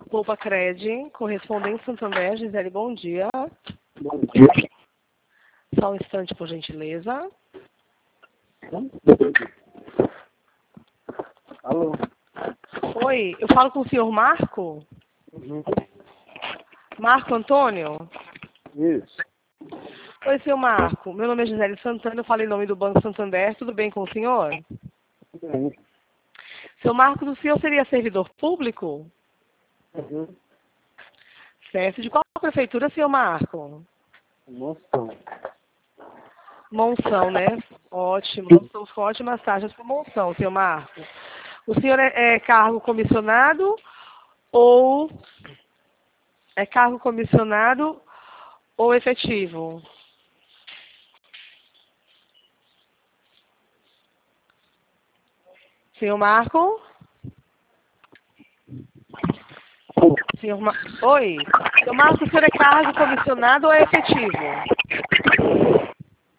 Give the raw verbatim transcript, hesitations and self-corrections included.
Poupa Cred, correspondente Santander, Gisele, bom dia. Bom dia. Só um instante, por gentileza. Alô? Oi, eu falo com o senhor Marco? Uhum. Marco Antônio? Isso. Oi, senhor Marco. Meu nome é Gisele Santana, eu falo em nome do Banco Santander. Tudo bem com o senhor? Bem. Seu Marcos, o senhor seria servidor público? Uhum. Certo. De qual prefeitura, senhor Marco? Moção. Monção, né? Ótimo. Nós estamos com ótimas taxas para Monção, senhor Marco. O senhor é, é cargo comissionado ou é cargo comissionado ou efetivo? Senhor Marco? Senhor Ma... Oi. Senhor Marco, o senhor é cargo comissionado ou é efetivo?